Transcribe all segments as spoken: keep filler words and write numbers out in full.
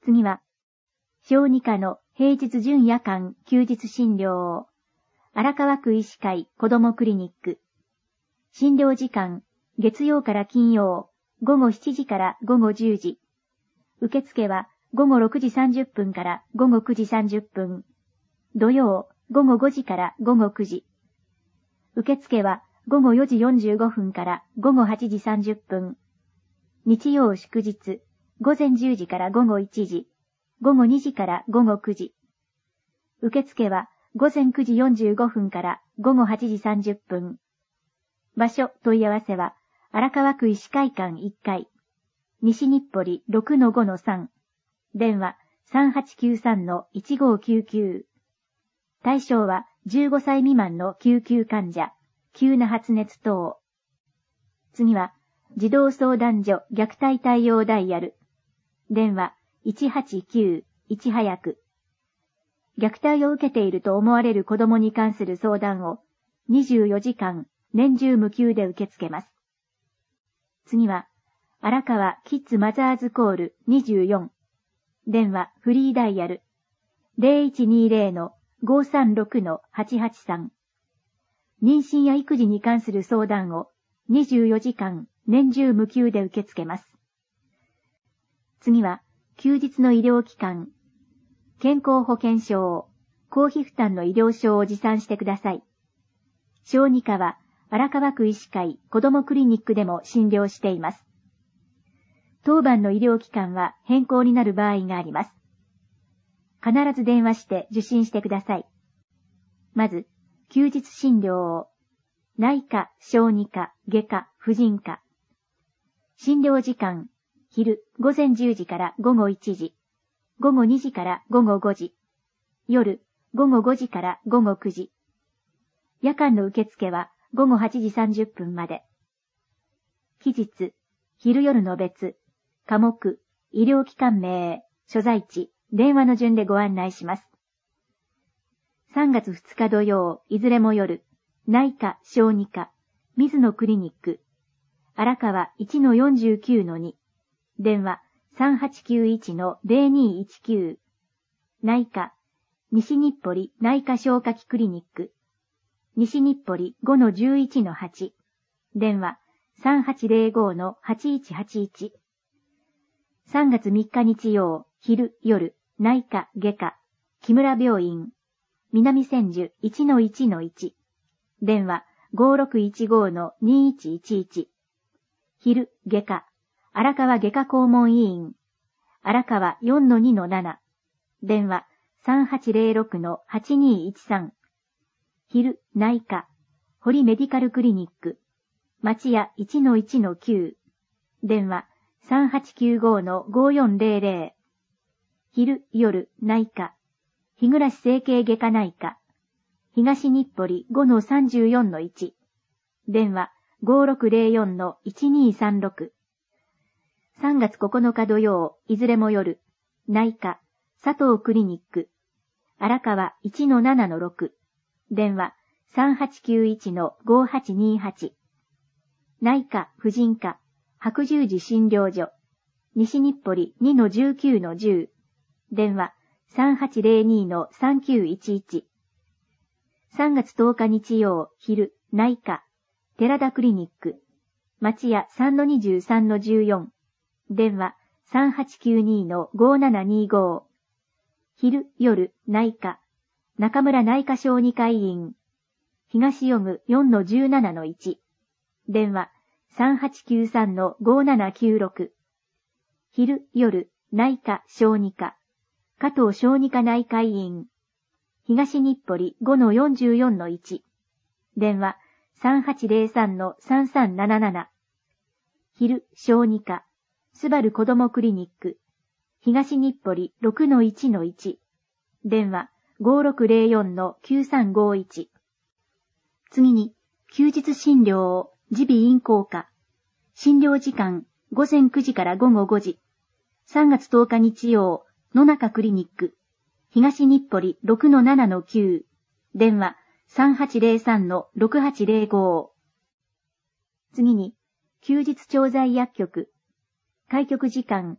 次は、小児科の平日準夜間休日診療。荒川区医師会子どもクリニック。診療時間、月曜から金曜、午後しちじから午後じゅうじ。受付は午後ろくじさんじゅっぷんから午後くじさんじゅっぷん。土曜、午後ごじから午後くじ。受付は午後よじよんじゅうごふんから午後はちじさんじゅっぷん。日曜祝日、午前じゅうじから午後いちじ。午後にじから午後くじ。受付は午前くじよんじゅうごふんから午後はちじさんじゅっぷん。場所問い合わせは荒川区医師会館いっかい。西日暮里 ろくのごのさん。電話 さんはちきゅうさんのいちごきゅうきゅう。対象はじゅうごさい未満の救急患者、急な発熱等。次は、児童相談所虐待対応ダイヤル。電話いちはちきゅういち早く。虐待を受けていると思われる子供に関する相談をにじゅうよじかん年中無休で受け付けます。次は、荒川キッズマザーズコールにじゅうよん。電話フリーダイヤル ゼロいちにゼロのごさんろくのはちはちさん。妊娠や育児に関する相談をにじゅうよじかん年中無休で受け付けます。次は、休日の医療機関、健康保険証、公費負担の医療証を持参してください。小児科は荒川区医師会子どもクリニックでも診療しています。当番の医療機関は変更になる場合があります。必ず電話して受診してください。まず、休日診療を、内科、小児科、外科、婦人科。診療時間、昼、午前じゅうじから午後いちじ、午後にじから午後ごじ、夜、午後ごじから午後くじ。夜間の受付は午後はちじさんじゅっぷんまで。期日、昼夜の別、科目、医療機関名、所在地、電話の順でご案内します。さんがつふつか土曜、いずれも夜、内科、小児科、水野クリニック、荒川 いちのよんじゅうきゅうのに、電話 さんはちきゅういちのゼロにいちきゅう、内科、西日暮里内科消化器クリニック、西日暮里 ごのじゅういちのはち、電話 さんはちゼロごのはちいちはちいち。さんがつみっか日曜、昼、夜、内科、外科、木村病院、南千住 いちのいちのいち、電話 ごろくいちごのにいちいちいち。昼、外科、荒川外科肛門医院、荒川 よんのにのなな、電話さんはちゼロろくのはちにいちさん。昼、内科、堀メディカルクリニック、町屋 いちのいちのきゅう、電話さんはちきゅうごのごよんゼロゼロ。昼、夜、内科、日暮整形外科内科、東日暮里 ごのさんじゅうよんのいち、電話ごろくゼロよんのいちにさんろく。さんがつここのか土曜、いずれも夜、内科、佐藤クリニック、荒川 いちのななのろく、電話さんはちきゅういちのごはちにはち。内科、婦人科、白十字診療所、西日暮里 にのじゅうきゅうのじゅう、電話さんはちゼロにのさんきゅういちいち。さんがつとおか日曜、昼、内科、寺田クリニック、町屋 さんのにじゅうさんのじゅうよん、電話さんはちきゅうにのごななにご。昼、夜、内科、中村内科小児科医院、東予具 よんのじゅうななのいち、電話さんはちきゅうさんのごななきゅうろく。昼、夜、内科、小児科、加藤小児科内科医院、東日暮里 ごのよんじゅうよんのいち、電話さんはちゼロさんのさんさんなななな。昼、小児科、スバル子どもクリニック、東日暮里 ろくのいちのいち、電話ごろくゼロよんのきゅうさんごいち。次に、休日診療を耳鼻咽喉科、診療時間午前くじから午後ごじ、さんがつとおか日曜、野中クリニック、東日暮里 ろくのななのきゅう、電話さんはちゼロさんのろくはちゼロご。次に、休日調剤薬局、開局時間、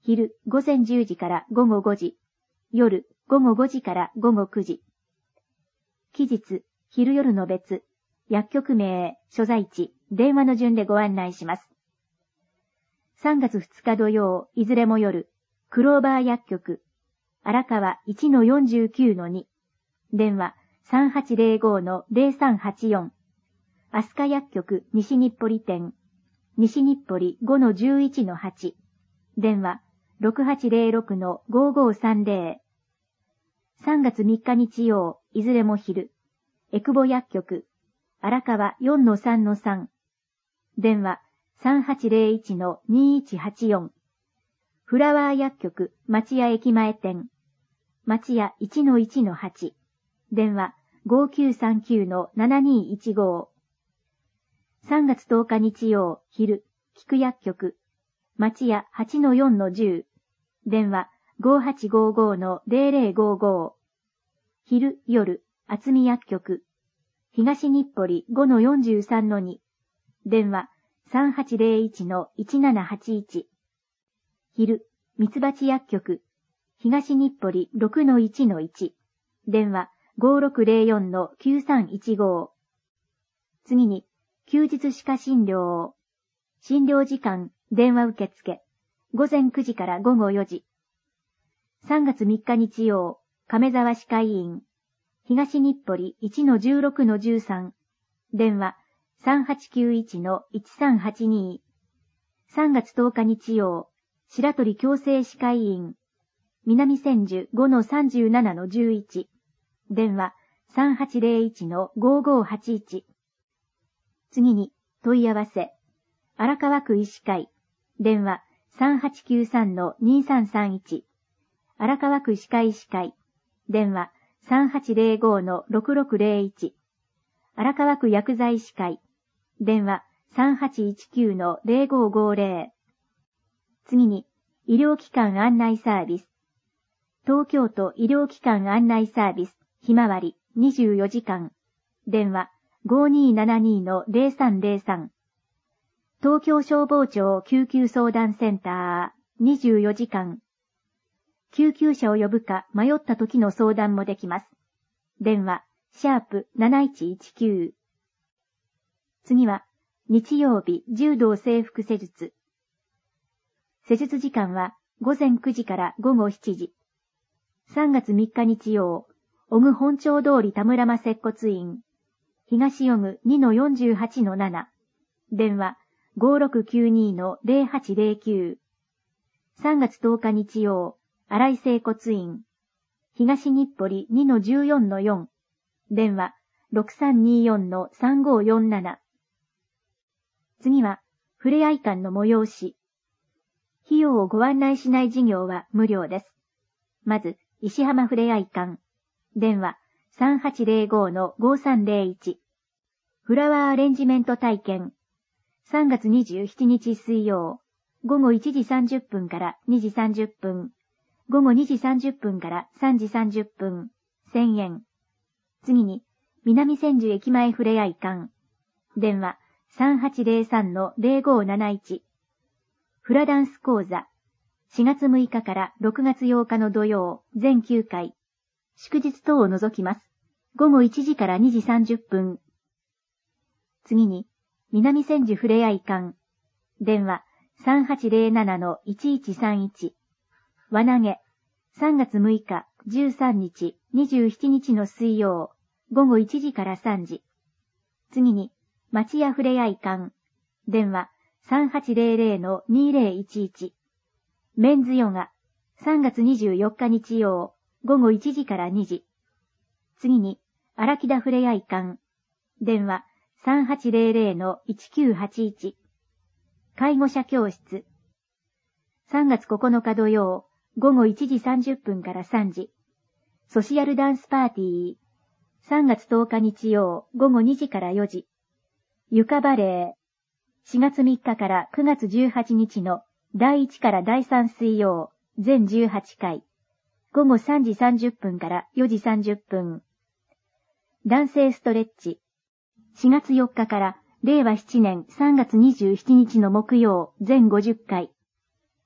昼午前じゅうじから午後ごじ、夜午後ごじから午後くじ。期日、昼夜の別、薬局名、所在地、電話の順でご案内します。さんがつふつか土曜、いずれも夜、クローバー薬局、荒川 いちのよんじゅうきゅうのに、電話 さんはちゼロごのゼロさんはちよん、飛鳥薬局西日暮里店、西日暮里 ごのじゅういちのはち、電話 ろくはちゼロろくのごごさんゼロ。さんがつみっか日曜、いずれも昼、エクボ薬局、荒川 よんのさんのさん、電話 さんはちゼロいちのにいちはちよん、フラワー薬局町屋駅前店、町屋 いちのいちのはち、電話 ごきゅうさんきゅうのななにいちご。さんがつとおか日曜、昼、菊薬局、町屋 はちのよんのじゅう、電話ごはちごごのゼロゼロごご。昼、夜、厚見薬局、東日暮里 ごのよんじゅうさんのに、電話さんはちゼロいちのいちななはちいち。昼、三椿薬局、東日暮里 ろくのいちのいち、電話ごろくゼロよんのきゅうさんいちご。次に、休日歯科診療。診療時間、電話受付、ごぜんくじからごごよじ。さんがつみっか日曜、亀沢歯科医院、東日暮里 いちのじゅうろくのじゅうさん、電話さんはちきゅういちのいちさんはちに。さんがつとおか日曜、白鳥矯正歯科医院、南千住 ごのさんじゅうななのじゅういち、電話さんはちゼロいちのごごはちいち。次に、問い合わせ、荒川区医師会、電話さんはちきゅうさんのにさんさんいち、荒川区歯科医師会、電話さんはちゼロごのろくろくゼロいち、荒川区薬剤師会、電話さんはちいちきゅうのゼロごごゼロ。次に、医療機関案内サービス。東京都医療機関案内サービス、ひまわりにじゅうよじかん、電話ごにーななにのゼロさんゼロさん。東京消防庁救急相談センターにじゅうよじかん。救急車を呼ぶか迷った時の相談もできます。電話、シャープなないちいちきゅう。次は、日曜日柔道整復施術。施術時間はごぜんくじからごごしちじ。さんがつみっか日曜、小具本町通り田村間接骨院、東小具 にのよんじゅうはちのなな、電話ごろくきゅうにのゼロはちゼロきゅう。さんがつとおか日曜、新井整骨院、東日暮里 にのじゅうよんのよん、電話ろくさんによんのさんごよんなな。次は、ふれあい館の催し。費用をご案内しない事業は無料です。まず、石浜ふれあい館。電話さんはちゼロごのごさんゼロいち。フラワーアレンジメント体験。さんがつにじゅうしちにち水曜、ごごいちじさんじゅっぷんからにじさんじゅっぷん、ごごにじさんじゅっぷんからさんじさんじゅっぷん、せんえん。次に、南千住駅前ふれあい館。電話さんはちゼロさんのゼロごなないち。フラダンス講座。しがつむいかからろくがつようかの土曜、全きゅうかい。祝日等を除きます。ごごいちじからにじさんじゅっぷん。次に、南千住ふれあい館。電話さんはちゼロななのいちいちさんいち。輪投げ。さんがつむいか、じゅうさんにち、にじゅうしちにちの水曜、ごごいちじからさんじ。次に、町屋ふれあい館。電話さんはちゼロゼロのにゼロいちいち。メンズヨガ。さんがつにじゅうよっか日曜、ごごいちじからにじ。次に、荒木田ふれあい館。電話さんはちゼロゼロのいちきゅうはちいち。介護者教室。さんがつここのか土曜、ごごいちじさんじゅっぷんからさんじ。ソシアルダンスパーティー。さんがつとおか日曜、ごごにじからよじ。床バレー。しがつみっかからくがつじゅうはちにちのだいいちからだいさん水曜、全じゅうはちかい。ごごさんじさんじゅっぷんからよじさんじゅっぷん。男性ストレッチ。しがつよっかかられいわしちねんさんがつにじゅうしちにちの木曜、全ごじゅっかい。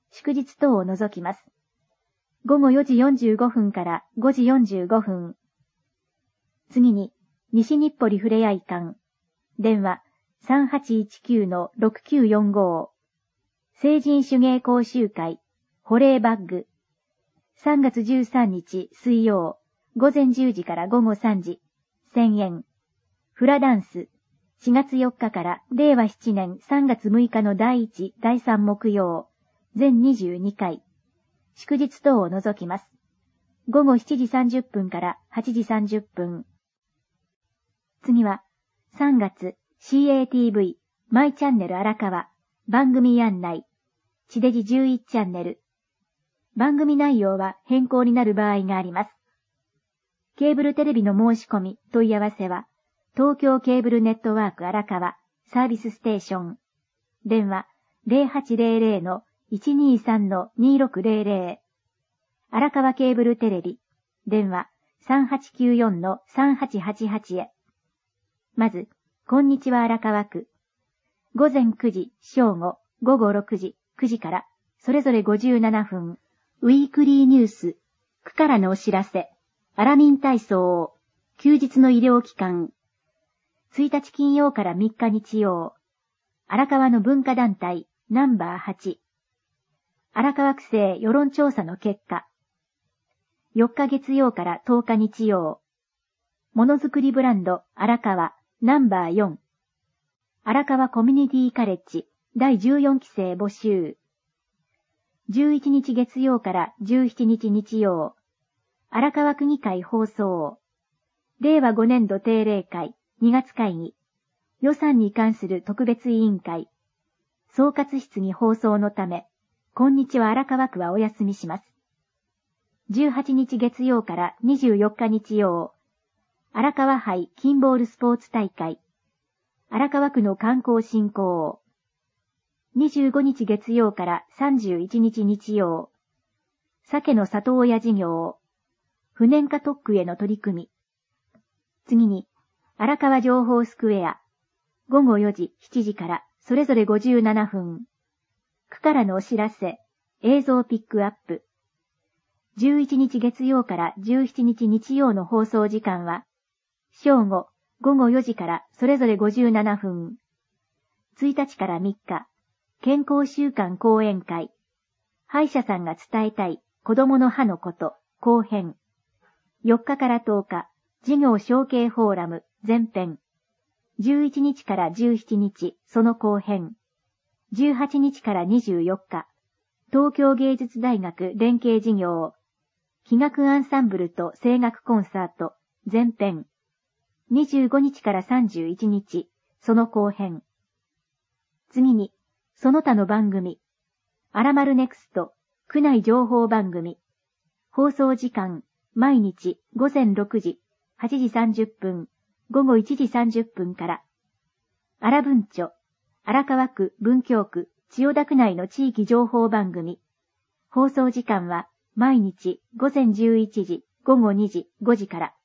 祝日等を除きます。ごごよじよんじゅうごふんからごじよんじゅうごふん。次に、西日暮里ふれあい館。電話 さんはちいちきゅうのろくきゅうよんご。成人手芸講習会、保冷バッグ。さんがつじゅうさんにち水曜、午前じゅうじから午後さんじ、せんえん。フラダンス、しがつよっかかられいわしちねんさんがつむいかのだいいち、だいさん木曜、全にじゅうにかい。祝日等を除きます。ごごしちじさんじゅっぷんからはちじさんじゅっぷん。次は、さんがつ シーエーティーブイ マイチャンネル荒川番組案内地デジじゅういちチャンネル。番組内容は変更になる場合があります。ケーブルテレビの申し込み、問い合わせは、東京ケーブルネットワーク荒川サービスステーション。電話 ゼロはちゼロゼロのいちにさんのにろくゼロゼロ。荒川ケーブルテレビ。電話 さんはちきゅうよんのさんはちはちはち へ。まず、こんにちは荒川区。ごぜんくじ、正午、ごごろくじ、くじから、それぞれごじゅうななふん。ウィークリーニュース、区からのお知らせ、アラミン体操、休日の医療機関。ついたち金曜からみっか日曜。荒川の文化団体、ナンバーはち。荒川区政世論調査の結果。よっか月曜からとおか日曜。ものづくりブランド、荒川、ナンバーよん。荒川コミュニティカレッジ、だいじゅうよんきせい募集。じゅういちにち月曜からじゅうしちにち日曜。荒川区議会放送。れいわごねんど定例会、にがつ会議。予算に関する特別委員会。総括質疑放送のため、こんにちは荒川区はお休みします。じゅうはちにち月曜からにじゅうよっか日曜。荒川杯キンボールスポーツ大会。荒川区の観光振興。にじゅうごにち月曜からさんじゅういちにち日曜。鮭の里親事業。不燃化特区への取り組み。次に、荒川情報スクエア。ごごよじ、しちじからそれぞれごじゅうななふん。区からのお知らせ、映像ピックアップ。じゅういちにち月曜からじゅうしちにち日曜の放送時間は、正午、ごごよじからそれぞれごじゅうななふん。ついたちからみっか、健康週間講演会。歯医者さんが伝えたい子供の歯のこと、後編。よっかからとおか、事業承継フォーラム、前編。じゅういちにちからじゅうしちにち、その後編。じゅうはちにちからにじゅうよっか、東京芸術大学連携事業。器楽アンサンブルと声楽コンサート、前編。にじゅうごにちからさんじゅういちにち、その後編。次に、その他の番組。アラマルネクスト、区内情報番組。放送時間、毎日ごぜんろくじ、はちじさんじゅっぷん、ごごいちじさんじゅっぷんから。荒文書、荒川区文京区千代田区内の地域情報番組。放送時間は毎日ごぜんじゅういちじ、ごごにじ、ごじから。